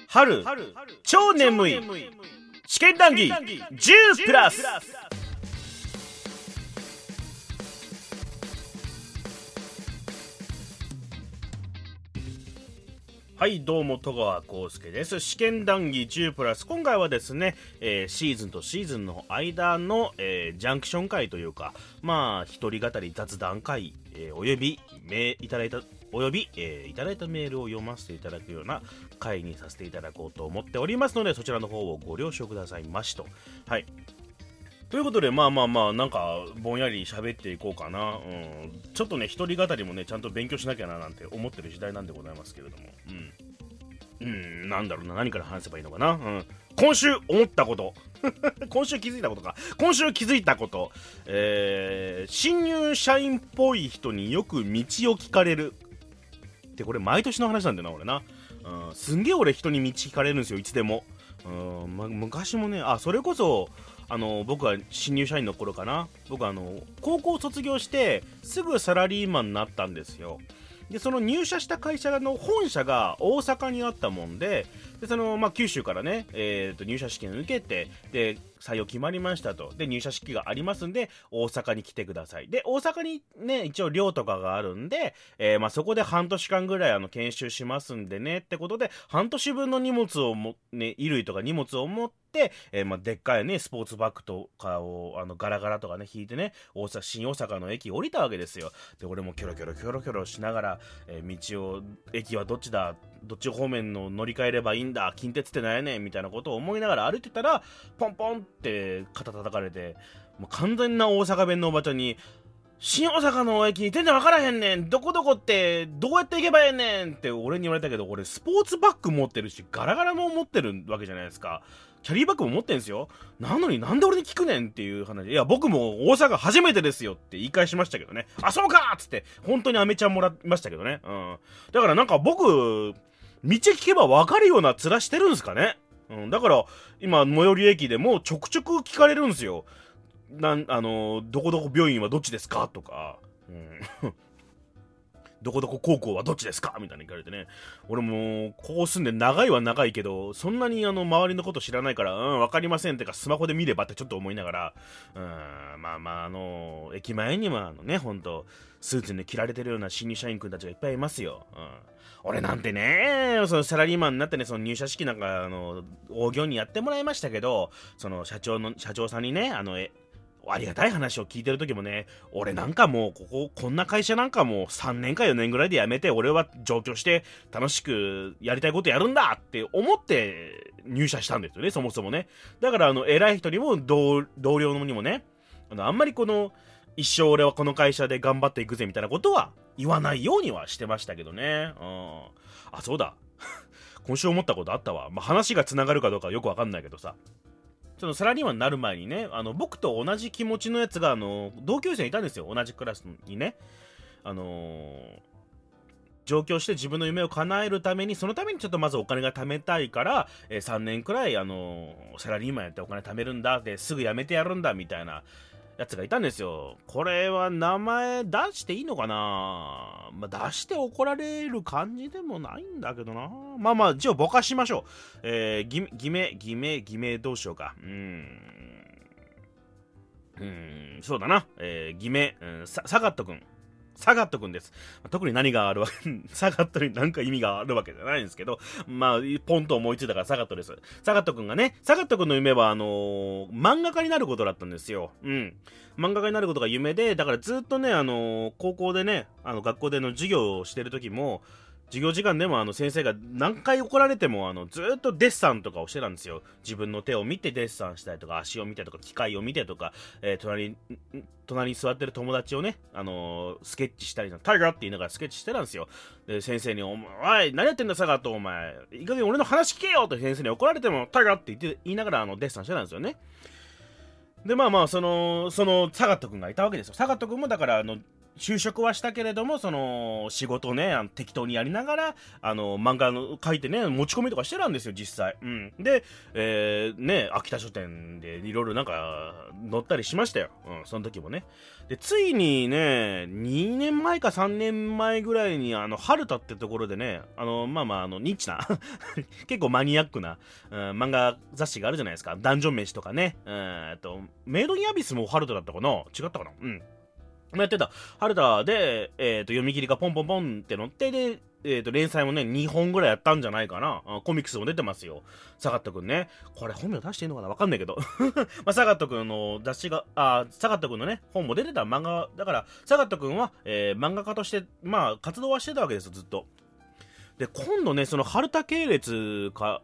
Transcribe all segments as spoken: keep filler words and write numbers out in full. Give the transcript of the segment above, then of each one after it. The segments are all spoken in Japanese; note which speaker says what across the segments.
Speaker 1: 春超眠い試験談義じゅうプラス。はい、どうも戸川浩介です。試験談義じゅうプラス。今回はですね、えー、シーズンとシーズンの間の、えー、ジャンクション会というか、まあ一人語り雑談会、えー、およびメいただいたおよび、えー、いただいたメールを読ませていただくような会にさせていただこうと思っておりますので、そちらの方をご了承くださいましと。はい。ということで、まあまあまあ、なんかぼんやり喋っていこうかな。うん、ちょっとね、一人語りもね、ちゃんと勉強しなきゃななんて思ってる時代なんでございますけれども。うん。うん、なんだろうな、何から話せばいいのかな。うん。今週思ったこと。今週気づいたことか。今週気づいたこと。えー、新入社員っぽい人によく道を聞かれる。ってこれ毎年の話なんだよな、俺な。うん、すんげえ俺人に道聞かれるんですよ、いつでも。うん、ま、昔もね、あ、それこそ、あの僕は新入社員の頃かな。僕はあの高校卒業してすぐサラリーマンになったんですよ。でその入社した会社の本社が大阪にあったもんで、でその、まあ、九州からね、えー、と入社試験を受けて、で採用決まりましたと。で入社式がありますんで大阪に来てください。で大阪にね一応寮とかがあるんで、えーまあ、そこで半年間ぐらいあの研修しますんでねってことで、半年分の荷物をもね衣類とか荷物を持って、えーまあ、でっかいねスポーツバッグとかをあのガラガラとかね引いてね、大阪新大阪の駅降りたわけですよ。で俺もキョロキョロキョロキョロしながら、えー、道を駅はどっちだ、どっち方面の乗り換えればいいんだ、近鉄ってなんやねんみたいなことを思いながら歩いてたら、ポンポンって肩叩かれて、もう完全な大阪弁のおばちゃんに、新大阪の駅全然分からへんねん、どこどこってどうやって行けばええねんって俺に言われたけど、俺スポーツバッグ持ってるしガラガラも持ってるわけじゃないですか。キャリーバッグも持ってんすよ。なのになんで俺に聞くねんっていう話。いや僕も大阪初めてですよって言い返しましたけどね。あ、そうかっつって本当にアメちゃんもらいましたけどね。うん。だからなんか僕道聞けば分かるような面してるんすかね。うん。だから今最寄り駅でもちょくちょく聞かれるんすよ。なんあのどこどこ病院はどっちですかとか。うん。どこどこ高校はどっちですかみたいに聞かれてね。俺もここ住んで長いは長いけど、そんなにあの周りのこと知らないから、うん分かりませんってかスマホで見ればってちょっと思いながら、うんまあまああの駅前にはあのね本当スーツに着られてるような新入社員くんたちがいっぱいいますよ。うん、俺なんてねそのサラリーマンになってね、その入社式なんかあの大行にやってもらいましたけど、その社長の社長さんにねあのえありがたい話を聞いてる時もね、俺なんかもうこここんな会社なんかもうさんねんかよねんぐらいで辞めて、俺は上京して楽しくやりたいことやるんだって思って入社したんですよね、そもそもね。だからあの偉い人にも 同, 同僚にもね、あのあんまりこの一生俺はこの会社で頑張っていくぜみたいなことは言わないようにはしてましたけどね。うん、あ、そうだ今週思ったことあったわ。まあ、話がつながるかどうかよくわかんないけどさ、そのサラリーマンになる前にね、あの僕と同じ気持ちのやつがあの同級生いたんですよ。同じクラスにね、あのー、上京して自分の夢を叶えるために、そのためにちょっとまずお金が貯めたいから、えー、さんねんくらい、あのー、サラリーマンやってお金貯めるんだですぐ辞めてやるんだみたいなやつがいたんですよ。これは名前出していいのかな、まあ、出して怒られる感じでもないんだけどな。まあまあ一応ぼかしましょう。えー、偽偽名偽名偽名どうしようか。うーんうーんそうだな、えー、偽名、うん、サガットくんサガットくんです。特に何があるわけサガットに何か意味があるわけじゃないんですけど、まあポンと思いついたからサガットです。サガットくんがね、サガットくんの夢はあのー、漫画家になることだったんですよ。うん。漫画家になることが夢で、だからずっとね、あのー、高校でね、あの学校での授業をしてる時も、授業時間でもあの先生が何回怒られてもあのずーっとデッサンとかをしてたんですよ。自分の手を見てデッサンしたりとか、足を見てとか、機械を見てとか、えー、隣に隣に座ってる友達をね、あのー、スケッチしたり、タイガーって言いながらスケッチしてたんですよ。で先生にお前何やってんだサガットお前、いい加減俺の話聞けよって先生に怒られてもタイガーって言って言いながらあのデッサンしてたんですよね。でまあまあそのそのサガット君がいたわけですよ。サガット君もだからあの就職はしたけれども、その仕事をね、あの適当にやりながら、あの漫画の書いてね、持ち込みとかしてたんですよ、実際。うん。で、えー、ね、秋田書店でいろいろなんか載ったりしましたよ。うん、その時もね。で、ついにね、にねんまえかさんねんまえぐらいに、あの、春田ってところでね、あの、まあまあ、あの、ニッチな、結構マニアックな、うん、漫画雑誌があるじゃないですか。ダンジョン飯とかね。うん、えっと、メイドインアビスも春田だったかな？違ったかな？うん。やってた。春田で、えっ、ー、と、読み切りがポンポンポンって載って、で、えっ、ー、と、連載もね、にほんぐらいやったんじゃないかな。あコミックスも出てますよ。サガットくんね。これ本名出していいのかなわかんないけど。まあ、サガットくんの雑誌が、あ、サガットくんのね、本も出てた漫画、だから、サガットくんは、えー、漫画家として、まあ、活動はしてたわけですよ、ずっと。で、今度ね、その春田系列から、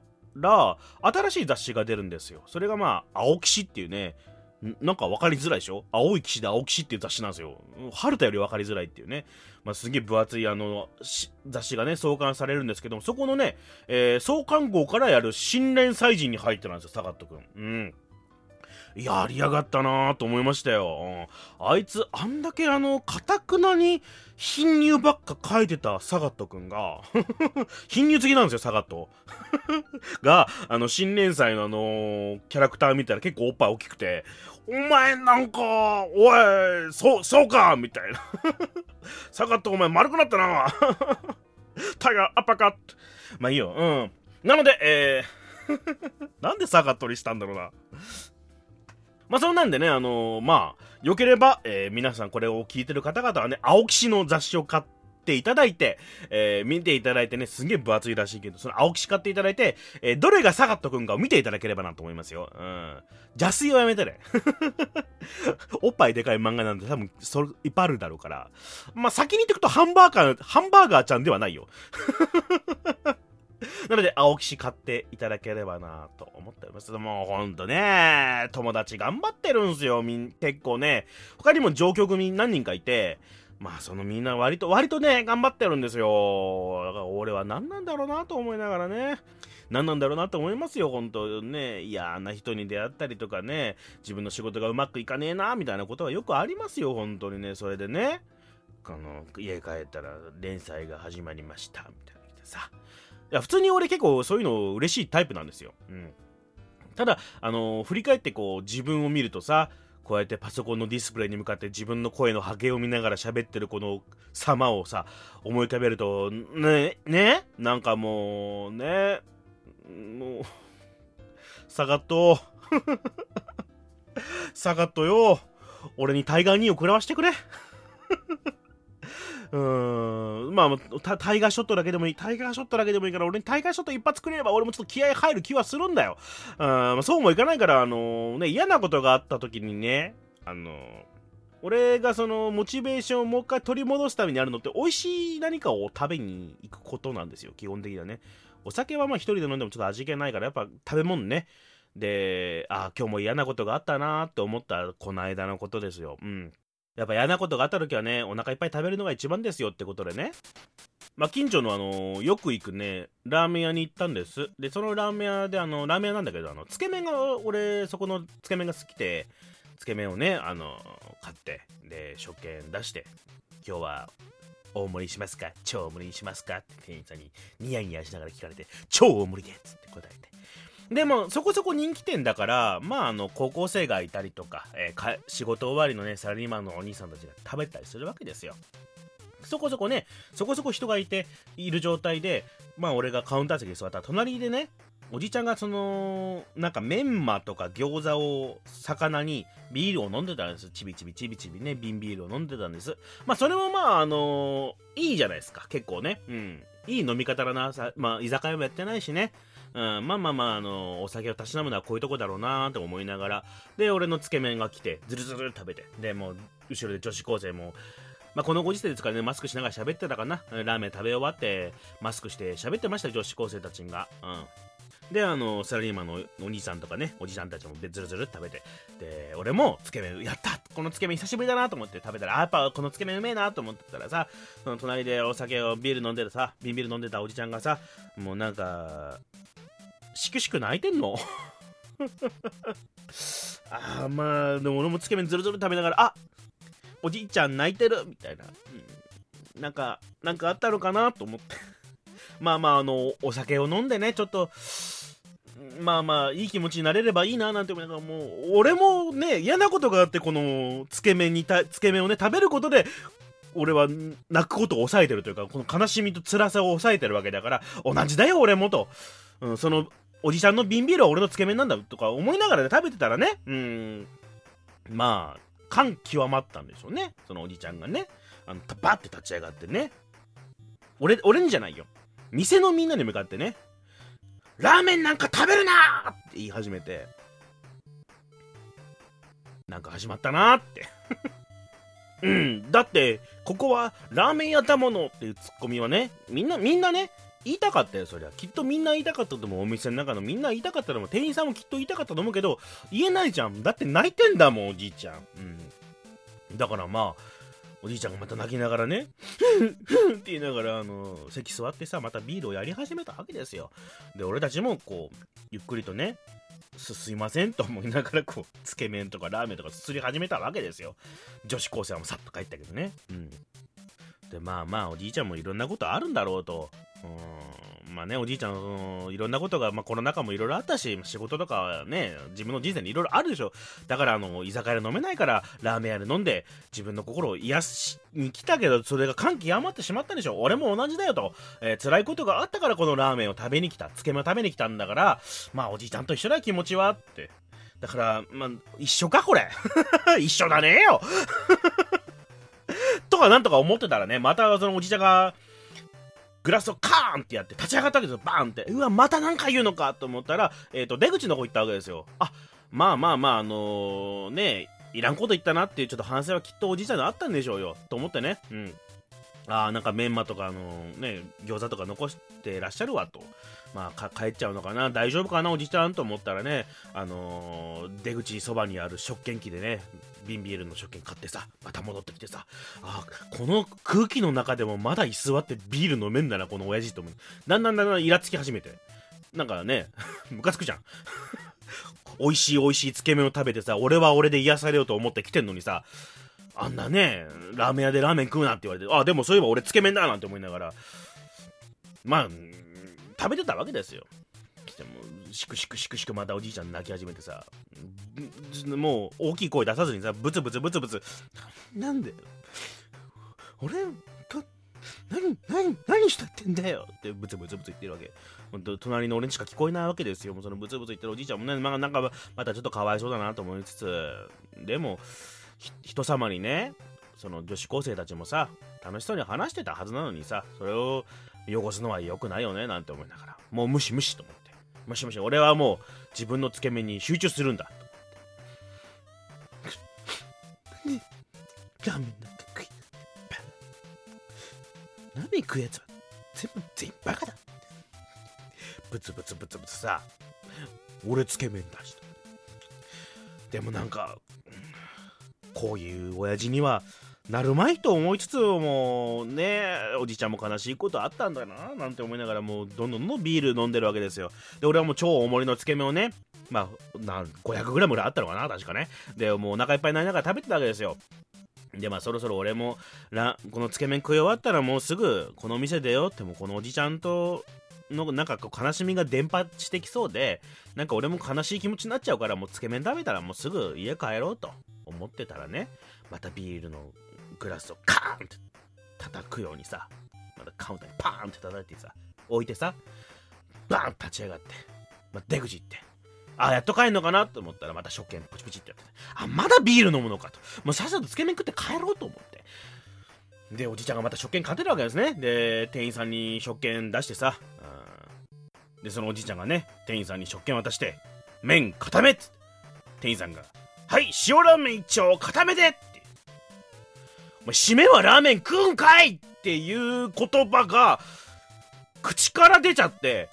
Speaker 1: 新しい雑誌が出るんですよ。それがまあ、青騎士っていうね、なんか分かりづらいでしょ？青い騎士で青騎士っていう雑誌なんですよ。春田より分かりづらいっていうね。まあ、すげえ分厚いあの、雑誌がね、創刊されるんですけども、そこのね、えー、創刊号からやる新連載陣に入ってたんですよ、サガットくん。うん。やりやがったなーと思いましたよ。うん、あいつ、あんだけあの、かたくなに貧乳ばっか書いてたサガットくんが、貧乳好きなんですよ、サガット。が、あの、新連載のあのー、キャラクター見たら結構おっぱい大きくて、お前なんか、おい、そう、そうかみたいな。サガットお前丸くなったなタイガー、アッパーカット。まあいいよ、うん。なので、えー、なんでサガットにしたんだろうな。まあそんなんでね、あのー、まあ、良ければ、えー、皆さんこれを聞いてる方々はね、青騎士の雑誌を買っていただいて、えー、見ていただいてね、すげえ分厚いらしいけど、その青騎士買っていただいて、えー、どれがサガットくんかを見ていただければなと思いますよ。うん。邪推はやめてね。おっぱいでかい漫画なんて多分、それ、いっぱいあるだろうから。まあ先に言ってくと、ハンバーガー、ハンバーガーちゃんではないよ。なので、青騎士買っていただければなと思っております。もうほんとね、友達頑張ってるんすよ、みん、結構ね。他にも上京組何人かいて、まあそのみんな割と、割とね、頑張ってるんですよ。だから俺は何なんだろうなと思いながらね。何なんだろうなと思いますよ、ほんとね。嫌な人に出会ったりとかね、自分の仕事がうまくいかねえな、みたいなことはよくありますよ、ほんとにね。それでね、あの、家帰ったら連載が始まりました、みたいな言ってさ。いや普通に俺結構そういうの嬉しいタイプなんですよ。うん。ただ、あのー、振り返ってこう自分を見るとさ、こうやってパソコンのディスプレイに向かって自分の声の波形を見ながら喋ってるこの様をさ、思い浮かべると、ね、ねなんかもう、ね、もう、サガット、サガットよ、俺にタイガーにを食らわしてくれ。うーん、まあ、タイガーショットだけでもいい。タイガーショットだけでもいいから、俺にタイガーショット一発くれれば、俺もちょっと気合入る気はするんだよ。うん、まあ、そうもいかないから、あのー、ね、嫌なことがあった時にね、あのー、俺がその、モチベーションをもう一回取り戻すためにあるのって、美味しい何かを食べに行くことなんですよ、基本的にはね。お酒はまあ一人で飲んでもちょっと味気ないから、やっぱ食べ物ね。で、あ、今日も嫌なことがあったなーって思ったこの間のことですよ。うん。やっぱ嫌なことがあった時はね、お腹いっぱい食べるのが一番ですよってことでね。まあ、近所のあのー、よく行くね、ラーメン屋に行ったんです。で、そのラーメン屋で、あの、ラーメン屋なんだけど、あの、つけ麺が、俺、そこのつけ麺が好きで、つけ麺をね、あのー、買って、で、食券出して、今日は、大盛りしますか超大盛りにしますかって店員さんにニヤニヤしながら聞かれて、超大盛りでっつって答えて。でもそこそこ人気店だから、まあ、あの高校生がいたりとか、えー、か仕事終わりのねサラリーマンのお兄さんたちが食べたりするわけですよ。そこそこね、そこそこ人がいている状態で、まあ俺がカウンター席に座ったら隣でね、おじちゃんがそのなんかメンマとか餃子を魚にビールを飲んでたんです。ちびちびちびちびね、瓶ビールを飲んでたんです。まあそれもまああのー、いいじゃないですか、結構ね。うん、いい飲み方だな。さ、まあ居酒屋もやってないしね。うん、まあまあまあ、あのー、お酒をたしなむのはこういうとこだろうなーって思いながら、で、俺のつけ麺が来て、ずるずる食べて、で、もう、後ろで女子高生も、まあこのご時世ですからね、マスクしながら喋ってたかな。ラーメン食べ終わって、マスクして喋ってました、女子高生たちが。うん。で、あの、サラリーマンのお兄さんとかね、おじさんたちもずるずる食べて、で、俺もつけ麺、やったこのつけ麺久しぶりだなと思って食べたら、あ、やっぱこのつけ麺うめえなと思ってたらさ、その隣でお酒をビール飲んでたさ、ビンビール飲んでたおじちゃんがさ、もうなんか、しくしく泣いてんのあーまあ、でも俺もつけ麺ずるずる食べながら、あおじいちゃん泣いてるみたいな、うん、なんかなんかあったのかなと思ってまあまああのお酒を飲んでねちょっとまあまあいい気持ちになれればいいななんて思いながら、もう俺もね嫌なことがあって、このつけ麺にたつけ麺をね食べることで俺は泣くことを抑えてるというか、この悲しみと辛さを抑えてるわけだから、同じだよ俺もと、うん、そのおじさんの瓶ビールは俺のつけ麺なんだとか思いながら、ね、食べてたらね、うんまあ感極まったんでしょうね、そのおじちゃんがね。あのバッて立ち上がってね、俺俺にじゃないよ、店のみんなに向かってね、ラーメンなんか食べるなーって言い始めて、なんか始まったなーってうんだってここはラーメン屋だものっていうツッコミはね、みんなみんなね言いたかったよ。そりゃきっとみんな言いたかったと思う。お店の中のみんな言いたかったと思う。店員さんもきっと言いたかったと思うけど、言えないじゃん。だって泣いてんだもんおじいちゃん。うんだからまあおじいちゃんがまた泣きながらねふんふんって言いながらあの席座ってさ、またビールをやり始めたわけですよ。で俺たちもこうゆっくりとね、すすいませんと思いながらこうつけ麺とかラーメンとかすすり始めたわけですよ。女子高生はもうさっと帰ったけどね。うんでまあまあおじいちゃんもいろんなことあるんだろうと。うんまあねおじいちゃんのいろんなことが、まあ、コロナ禍もいろいろあったし、仕事とかね自分の人生にいろいろあるでしょ。だからあの居酒屋で飲めないからラーメン屋で飲んで自分の心を癒しに来たけど、それが感極まってしまったんでしょ。俺も同じだよと、えー、辛いことがあったからこのラーメンを食べに来た、つけ麺を食べに来たんだから、まあおじいちゃんと一緒だ気持ちはって。だからまあ一緒かこれ一緒だねよとかなんとか思ってたらね、またそのおじいちゃんがグラスをカーンってやって立ち上がったわけですよ。バーンって。うわまた何か言うのかと思ったら、えーと出口の方行ったわけですよ。あまあまあまああのー、ねいらんこと言ったなっていうちょっと反省はきっとおじいちゃんにあったんでしょうよと思ってね。うんあーなんかメンマとかあのー、ね餃子とか残してらっしゃるわと。まあ帰っちゃうのかな、大丈夫かなおじちゃんと思ったらね、あのー、出口そばにある食券機でね瓶ビールの食券買ってさ、また戻ってきてさ、あこの空気の中でもまだ居座ってビール飲めんだなこの親父と思う。だんだんだんだんイラつき始めて、なんかねムカつくじゃん美味しい美味しいつけ麺を食べてさ、俺は俺で癒されようと思って来てんのにさ、あんなねラーメン屋でラーメン食うなって言われて、あでもそういえば俺つけ麺だなんて思いながらまあ食べてたわけですよ。でもしくしくしくしくまたおじいちゃん泣き始めてさ、もう大きい声出さずにさ、ブツブツブツブツ、なんで俺と何何何したってんだよってブツブツブツ言ってるわけ。ほんと隣の俺にしか聞こえないわけですよ。もうそのブツブツ言ってるおじいちゃんもね、まあ、なんかまたちょっとかわいそうだなと思いつつ、でも人様にねその女子高生たちもさ楽しそうに話してたはずなのにさ、それを汚すのは良くないよねなんて思いながら、もう無視無視と思って、無視無視、俺はもう自分のつけ麺に集中するんだと思って。ラーメンなんか食いラーメン食うやつは全部全員バカだ。ブツブツブツブツさ、俺つけ麺だし、でもなんかこういう親父にはなるまいと思いつつもね、おじちゃんも悲しいことあったんだななんて思いながら、もうどんどんどんビール飲んでるわけですよ。で俺はもう超大盛りのつけ麺をね、まあな ごひゃくグラム ぐらいあったのかな確かね。でもうお腹いっぱいになりながら食べてたわけですよ。でまあそろそろ俺もラこのつけ麺食い終わったらもうすぐこの店出ようって、もうこのおじちゃんとのなんかこう悲しみが伝播してきそうで、なんか俺も悲しい気持ちになっちゃうから、もうつけ麺食べたらもうすぐ家帰ろうと思ってたらね、またビールのグラスをカーンって叩くようにさ、またカウンターにパーンって叩いてさ置いてさ、バーン立ち上がって、まあ、出口行って、あやっと帰んのかなと思ったらまた食券ポチポチってやって、あまだビール飲むのかと、もうさっさとつけ麺食って帰ろうと思って、でおじちゃんがまた食券買ってるわけですね。で店員さんに食券出してさ、でそのおじいちゃんがね店員さんに食券渡して、麺固めっつって、店員さんがはい塩ラーメン一丁固めでって、お前締めはラーメン食うんかいっていう言葉が口から出ちゃって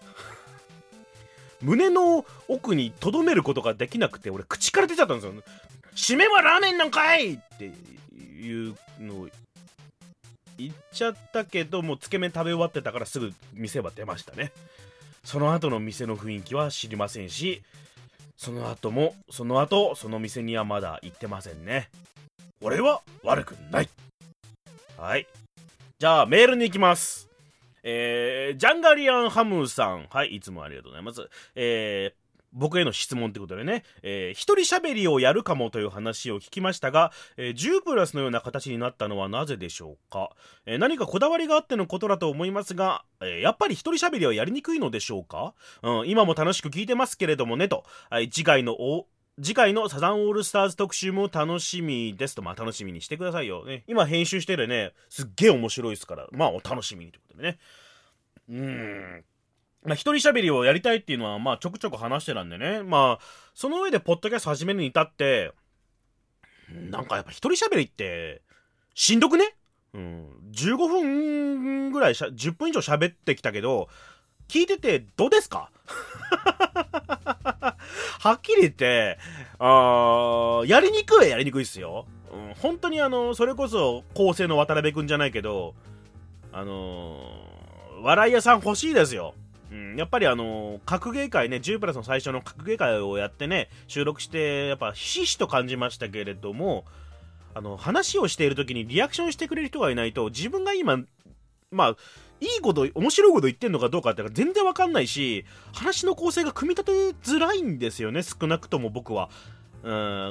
Speaker 1: 胸の奥に留めることができなくて、俺口から出ちゃったんですよ。締めはラーメンなんかいっていうのを言っちゃったけど、もうつけ麺食べ終わってたからすぐ店は出ましたね。その後の店の雰囲気は知りませんし、その後もその後その店にはまだ行ってませんね。 俺は悪くない。はい。じゃあメールに行きます。えー、ジャンガリアンハムさん。はい、いつもありがとうございます。えー、僕への質問ってことでね、えー、一人喋りをやるかもという話を聞きましたが、えー、じゅうプラスのような形になったのはなぜでしょうか。えー、何かこだわりがあってのことだと思いますが、えー、やっぱり一人喋りはやりにくいのでしょうか。うん、今も楽しく聞いてますけれどもねと、はい、次回のお次回のサザンオールスターズ特集も楽しみですと。まあ楽しみにしてくださいよ、ね、今編集してるね、すっげえ面白いですから、まあお楽しみにということでね。うーんまあ、一人喋りをやりたいっていうのは、まあ、ちょくちょく話してたんでね。まあ、その上で、ポッドキャスト始めるに至って、なんかやっぱ一人喋りって、しんどくね？うん。じゅうごふんぐらいしゃ、じゅっぷん以上喋ってきたけど、聞いてて、どうですか？はっきり言って、あー、やりにくいやりにくいっすよ。うん、本当にあの、それこそ、構成の渡辺くんじゃないけど、あのー、笑い屋さん欲しいですよ。うん、やっぱりあのー、格ゲー会ね、じゅうプラスの最初の格ゲー会をやってね、収録して、やっぱひしひしと感じましたけれども、あの、話をしている時にリアクションしてくれる人がいないと、自分が今、まあ、いいこと、面白いこと言ってんのかどうかって全然わかんないし、話の構成が組み立てづらいんですよね、少なくとも僕は。うん、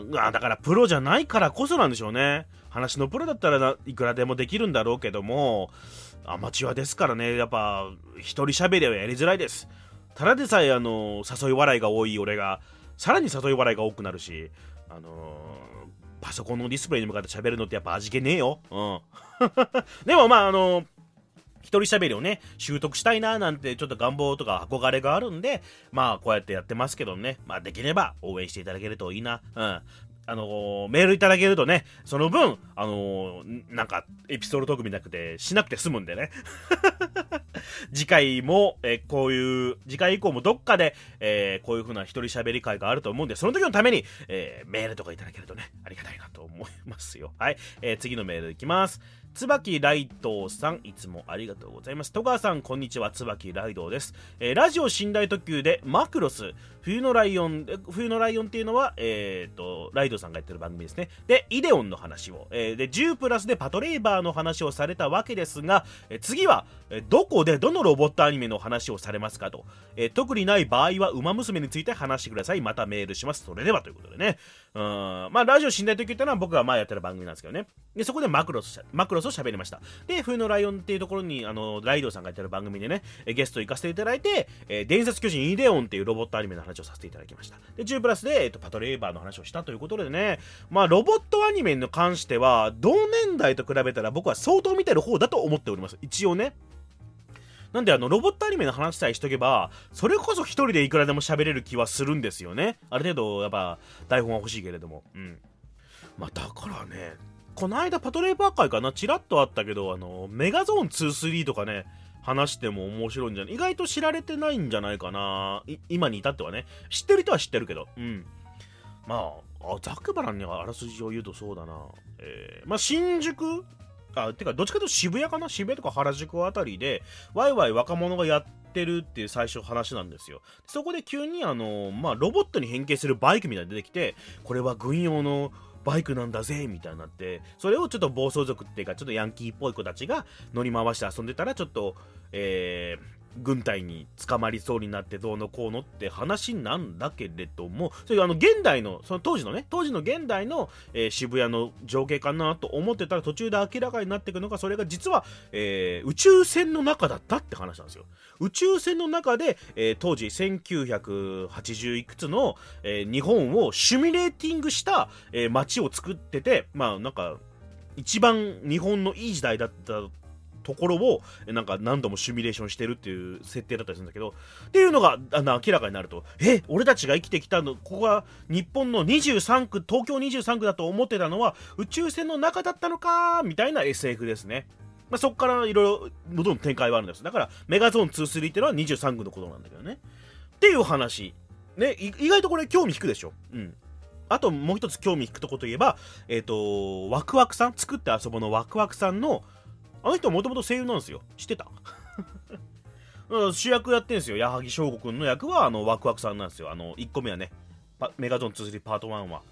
Speaker 1: だからプロじゃないからこそなんでしょうね。話のプロだったらいくらでもできるんだろうけども、アマチュアですからね、やっぱ一人喋りはやりづらいです。ただでさえあの誘い笑いが多い俺がさらに誘い笑いが多くなるし、あのー、パソコンのディスプレイに向かって喋るのってやっぱ味気ねえよ。うんでもまああのー一人喋りをね、習得したいなーなんてちょっと願望とか憧れがあるんで、まあこうやってやってますけどね、まあできれば応援していただけるといいな。うん。あのー、メールいただけるとね、その分、あのー、なんかエピソードトークみたくてしなくて済むんでね。次回も、えー、こういう、次回以降もどっかで、えー、こういう風な一人喋り会があると思うんで、その時のために、えー、メールとかいただけるとね、ありがたいなと思いますよ。はい。えー、次のメールいきます。椿ライドさん、いつもありがとうございます。戸川さん、こんにちは。椿ライドです。えー、ラジオ寝台特急でマクロス、冬のライオン、冬のライオンっていうのは、えーと、ライドさんがやってる番組ですね。で、イデオンの話を、えー、で、じゅうプラスでパトレーバーの話をされたわけですが、えー、次は、えー、どこでどのロボットアニメの話をされますかと。えー、特にない場合は、ウマ娘について話してください。またメールします。それではということでね。うーん、まあ、ラジオ寝台特急ってのは僕が前やってる番組なんですけどね。で、そこでマクロス、マクロスを喋りました。で、冬のライオンっていうところに、あの、ライドさんがやってる番組でね、ゲスト行かせていただいて、えー、伝説巨人イデオンっていうロボットアニメの話をさせていただきました。で、じゅうプラスで、えっと、パトレーバーの話をしたということでね、まあ、ロボットアニメに関しては、同年代と比べたら僕は相当見てる方だと思っております。一応ね。なんであのロボットアニメの話さえしとけばそれこそ一人でいくらでも喋れる気はするんですよね。ある程度やっぱ台本は欲しいけれども、うんまあだからね、この間パトレーバー会かなチラッとあったけど、あのメガゾーンに、スリーとかね話しても面白いんじゃない、意外と知られてないんじゃないかな、今に至ってはね。知ってる人は知ってるけど、うんまああざくばらんにあらすじを言うとそうだな、えー、まあ新宿あ、てかどっちかというと渋谷かな、渋谷とか原宿あたりでワイワイ若者がやってるっていう最初話なんですよ。そこで急にあのまあロボットに変形するバイクみたいに出てきて、これは軍用のバイクなんだぜみたいになって、それをちょっと暴走族っていうかちょっとヤンキーっぽい子たちが乗り回して遊んでたら、ちょっとえー軍隊に捕まりそうになってどうのこうのって話なんだけれども、それあの現代のその当時のね当時の現代の、えー、渋谷の情景かなと思ってたら、途中で明らかになっていくのが、それが実は、えー、宇宙船の中だったって話なんですよ。宇宙船の中で、えー、当時せんきゅうひゃくはちじゅういくつの、えー、日本をシミュレーティングした、えー、街を作ってて、まあなんか一番日本のいい時代だったところをなんか何度もシミュレーションしてるっていう設定だったりするんだけど、っていうのがあの明らかになると、え俺たちが生きてきたの、ここが日本のにじゅうさんく、東京にじゅうさんくだと思ってたのは宇宙船の中だったのかみたいな エスエフ ですね。まあ、そこからいろいろどんどん展開はあるんです。だからメガゾーンに、スリーっていうのはにじゅうさんくのことなんだけどねっていう話ね。意外とこれ興味引くでしょ。うんあともう一つ興味引くとこといえば、えっとワクワクさん、作って遊ぼのワクワクさんのあの人はもともと声優なんですよ。知ってた主役やってんですよ。矢作翔吾くんの役はあのワクワクさんなんですよ。あのいっこめはね、メガゾンに、スリーパートワンは。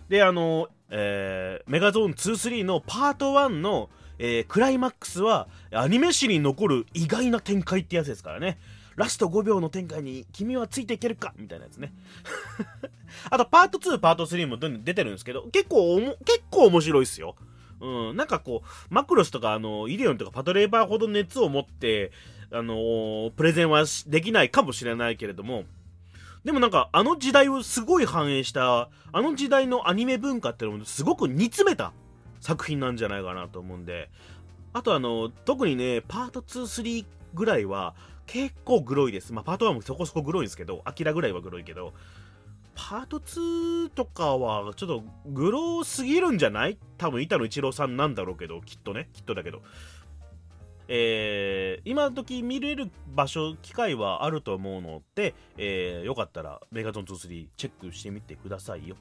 Speaker 1: で、あの、えー、メガゾーンに、さんのパートワンの、えー、クライマックスはアニメ史に残る意外な展開ってやつですからね。ラストごびょうの展開に君はついていけるかみたいなやつね。あとパートツー、パートスリーも出てるんですけど、結構おも結構面白いっすよ。うん、なんかこうマクロスとかあのイデオンとかパトレーバーほど熱を持ってあのー、プレゼンはできないかもしれないけれども、でもなんかあの時代をすごい反映したあの時代のアニメ文化っていうのもすごく煮詰めた作品なんじゃないかなと思うんで、あとあの特にねパートツー、スリーぐらいは結構グロいです。まあパートワンもそこそこグロいんですけど、アキラぐらいはグロいけど、パートツーとかはちょっとグロすぎるんじゃない？多分板野一郎さんなんだろうけど、きっとね、きっとだけど、えー、今時見れる場所機会はあると思うので、えー、よかったらメガゾンに、さんチェックしてみてくださいよ。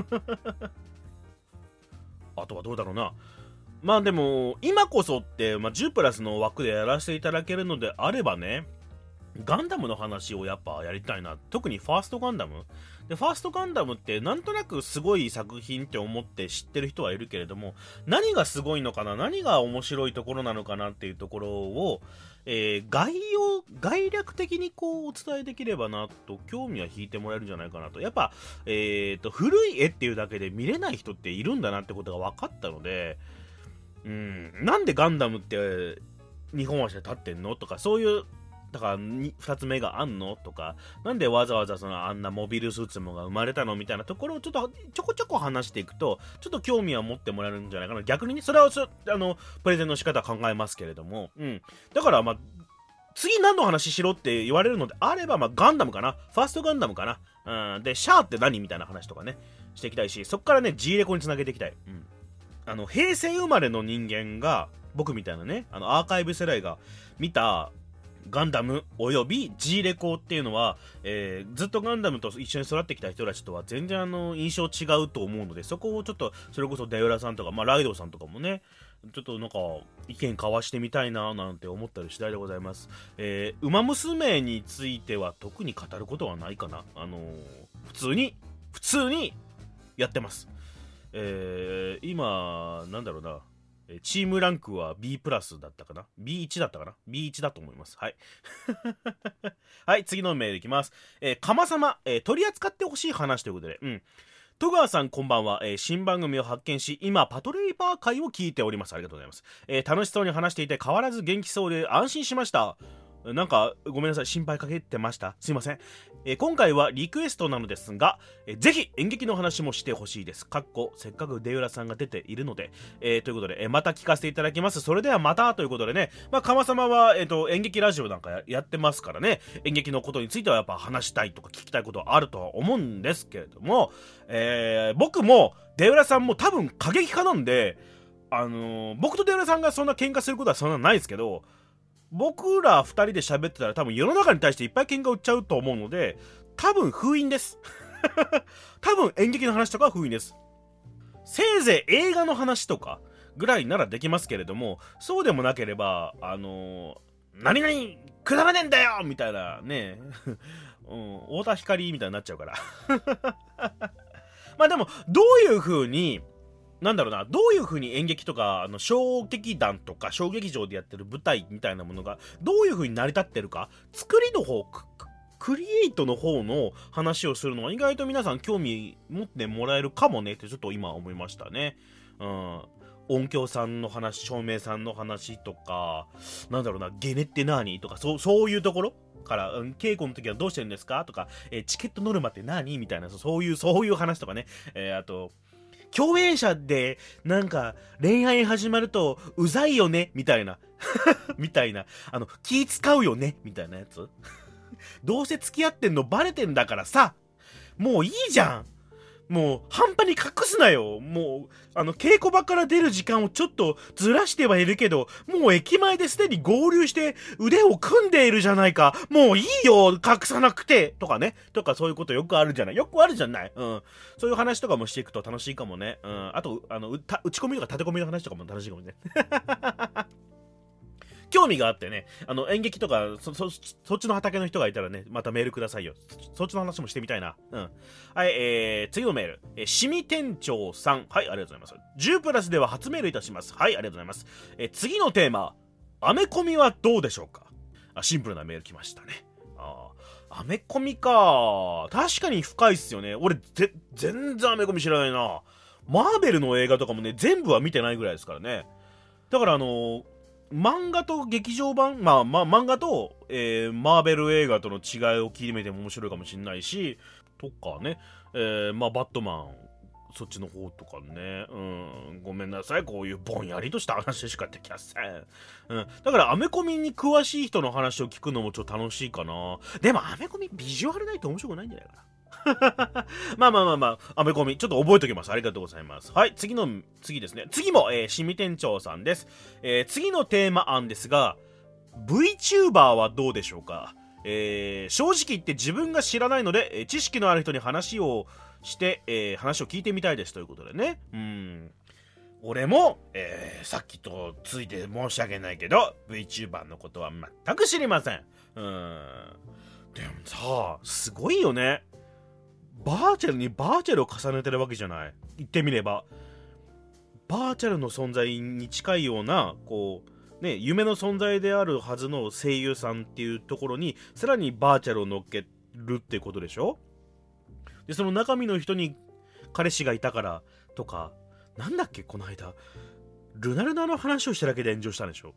Speaker 1: あとはどうだろうな。まあでも今こそって、まあ、じゅうプラスの枠でやらせていただけるのであればね、ガンダムの話をやっぱやりたいな。特にファーストガンダムで、ファーストガンダムってなんとなくすごい作品って思って知ってる人はいるけれども、何がすごいのかな、何が面白いところなのかなっていうところを、えー、概要概略的にこうお伝えできればなと、興味は引いてもらえるんじゃないかなと。やっぱ、えーと古い絵っていうだけで見れない人っているんだなってことが分かったので、うん、なんでガンダムってにほん足で立ってんのとか、そういうだからふたつめがあんのとか、なんでわざわざそのあんなモビルスーツもが生まれたのみたいなところをちょっとちょこちょこ話していくと、ちょっと興味は持ってもらえるんじゃないかな。逆にね、それはそあのプレゼンの仕方は考えますけれども、うん、だからまあ次何の話しろって言われるのであれば、まあガンダムかな、ファーストガンダムかな、うん、でシャアって何みたいな話とかねしていきたいし、そっからね G レコにつなげていきたい。うん、あの平成生まれの人間が、僕みたいなね、あのアーカイブ世代が見たガンダムおよび G レコっていうのは、えー、ずっとガンダムと一緒に育ってきた人たちとは全然あの印象違うと思うので、そこをちょっとそれこそデウラさんとか、まあ、ライドウさんとかもね、ちょっとなんか意見交わしてみたいななんて思ったり次第でございます。えー、ウマ娘については特に語ることはないかな。あのー、普通に普通にやってます。えー、今なんだろうな、チームランクは B プラスだったかな ビーワン だったかな ビーワン だと思います。はい。はい、次のメールいきます。えー、かまさま、えー、取り扱ってほしい話ということで、うん。戸川さんこんばんは、えー、新番組を発見し、今パトレイバー会を聞いております。ありがとうございます。えー、楽しそうに話していて変わらず元気そうで安心しました。なんかごめんなさい、心配かけてました。すいません。えー、今回はリクエストなのですが、えー、ぜひ演劇の話もしてほしいです。かっこせっかく出浦さんが出ているので、えー、ということで、えー、また聞かせていただきます。それではまたということでね、まあかまさまは、えー、と演劇ラジオなんか や, やってますからね、演劇のことについてはやっぱ話したいとか聞きたいことはあるとは思うんですけれども、えー、僕も出浦さんも多分過激派なんで、あのー、僕と出浦さんがそんな喧嘩することはそんなないですけど、僕らふたりで喋ってたら多分世の中に対していっぱい喧嘩売っちゃうと思うので、多分封印です多分演劇の話とかは封印です。せいぜい映画の話とかぐらいならできますけれども、そうでもなければあのー、何々くだらねえんだよみたいなねうん、太田光みたいになっちゃうからまあでもどういう風になんだろうな、どういう風に演劇とかあの小劇団とか小劇場でやってる舞台みたいなものがどういう風に成り立ってるか、作りの方、ク, クリエイトの方の話をするのは意外と皆さん興味持ってもらえるかもねってちょっと今思いましたね。うん、音響さんの話、照明さんの話とか、なんだろうな、ゲネって何とか、そうそういうところから、うん、稽古の時はどうしてるんですかとか、えー、チケットノルマって何みたいな、そういうそういう話とかね、えー、あと共演者でなんか恋愛始まるとうざいよねみたいなみたいな、あの気使うよねみたいなやつどうせ付き合ってんのバレてんだからさ、もういいじゃん、もう半端に隠すなよ。もうあの稽古場から出る時間をちょっとずらしてはいるけど、もう駅前ですでに合流して腕を組んでいるじゃないか。もういいよ隠さなくてとかね、とかそういうことよくあるじゃない、よくあるじゃない。うん、そういう話とかもしていくと楽しいかもね。うん、あとあの 打, 打ち込みとか立て込みの話とかも楽しいかもね興味があってね、あの演劇とか そ, そ, そっちの畑の人がいたらね、またメールくださいよ。 そ, そっちの話もしてみたいな。うん。はい、えー、次のメール、えー、しみ店長さん、はい、ありがとうございます。じゅうプラスでは初メールいたします。はい、ありがとうございます。えー、次のテーマ、アメコミはどうでしょうか。あ、シンプルなメール来ましたね。あアメコミか、確かに深いっすよね。俺ぜ全然アメコミ知らないな。マーベルの映画とかもね、全部は見てないぐらいですからね。だからあのー、漫画と劇場版、まあまあ漫画と、えー、マーベル映画との違いを聞いてみても面白いかもしれないし、とかね、えー、まあバットマン、そっちの方とかね、うん、ごめんなさい、こういうぼんやりとした話しかできません。うん、だからアメコミに詳しい人の話を聞くのもちょっと楽しいかな。でもアメコミビジュアルないと面白くないんじゃないかな。まあまあまあまあ、アメコミ、ちょっと覚えておきます。ありがとうございます。はい、次の、次ですね。次も、えー、しみ店長さんです。えー、次のテーマ案ですが、VTuber はどうでしょうか。えー、正直言って自分が知らないので、えー、知識のある人に話をして、えー、話を聞いてみたいですということでね。うん。俺も、えー、さっきとついて申し訳ないけど、VTuber のことは全く知りません。うん。でもさ、すごいよね。バーチャルにバーチャルを重ねてるわけじゃない。言ってみればバーチャルの存在に近いようなこうね、夢の存在であるはずの声優さんっていうところにさらにバーチャルを乗っけるってことでしょ。でその中身の人に彼氏がいたからとか、なんだっけこの間ルナルナの話をしただけで炎上したんでしょ。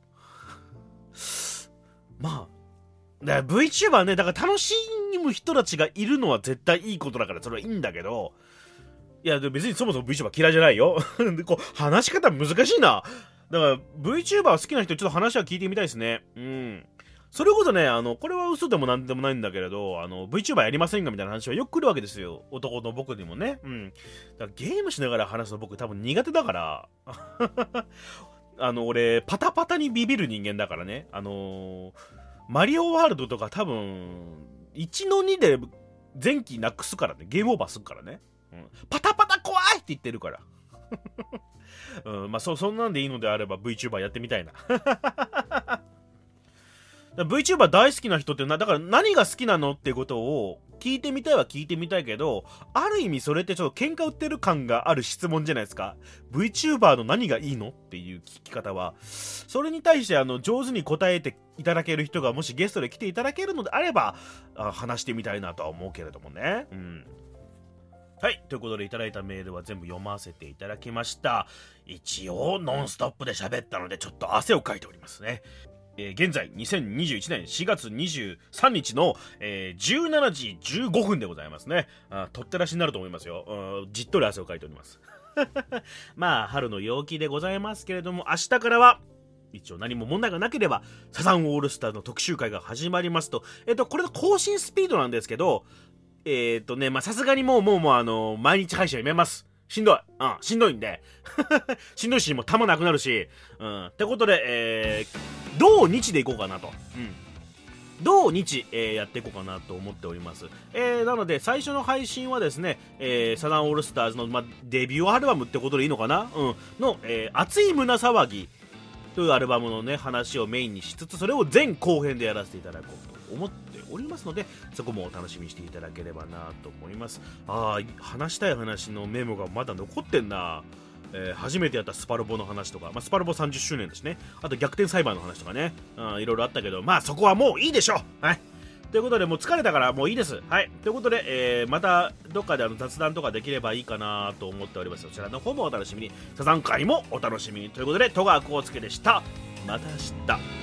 Speaker 1: まあだから VTuber ね、だから楽しむ人たちがいるのは絶対いいことだからそれはいいんだけど、いや別にそもそも VTuber 嫌いじゃないよ。でこう話し方難しいな。だから VTuber 好きな人ちょっと話は聞いてみたいですね。うん。それこそね、あのこれは嘘でもなんでもないんだけれど、あの VTuber やりませんかみたいな話はよく来るわけですよ。男の僕にもね。うん。だからゲームしながら話すの僕多分苦手だから。あの俺パタパタにビビる人間だからね。あのー。マリオワールドとか多分いちのにで前期なくすからね。ゲームオーバーするからね。うん、パタパタ怖いって言ってるから。うん、まあ そ, そんなんでいいのであれば VTuber やってみたいな。VTuber 大好きな人ってな、だから何が好きなのっていうことを聞いてみたいは聞いてみたいけど、ある意味それってちょっと喧嘩売ってる感がある質問じゃないですか。 VTuber の何がいいのっていう聞き方は、それに対してあの上手に答えていただける人がもしゲストで来ていただけるのであれば、あ話してみたいなとは思うけれどもね。うん。はい、ということでいただいたメールは全部読ませていただきました。一応ノンストップで喋ったのでちょっと汗をかいておりますね。えー、現在にせんにじゅういちねんしがつにじゅうさんにちの、えー、じゅうしちじじゅうごふんでございますね。あ、とってらしになると思いますよ。じっとり汗をかいております。まあ春の陽気でございますけれども、明日からは一応何も問題がなければサザンオールスターの特集会が始まりますと。えっとこれの更新スピードなんですけど、えっとねまあさすがにもうもうもうあの毎日配信はやめます。しんどい。うん、しんどいんで。しんどいし、もう弾なくなるし。うん。ってことで、えー、土日でいこうかなと。うん。土日、えー、やっていこうかなと思っております。えー、なので、最初の配信はですね、えー、サザンオールスターズの、ま、デビューアルバムってことでいいのかな、うん。の、えー、熱い胸騒ぎというアルバムのね、話をメインにしつつ、それを前後編でやらせていただこうと思っておりますので、そこもお楽しみにしていただければなと思います。ああ、話したい話のメモがまだ残ってんな。えー、初めてやったスパロボの話とか、まあ、スパロボさんじゅっしゅうねんだしね、あと逆転裁判の話とかね、うん、いろいろあったけど、まあそこはもういいでしょう。はい。ということで、もう疲れたからもういいです。はい。ということで、えー、またどっかであの雑談とかできればいいかなと思っております。そちらの方もお楽しみに。サザン会もお楽しみに。ということで、戸川浩介でした。また明日。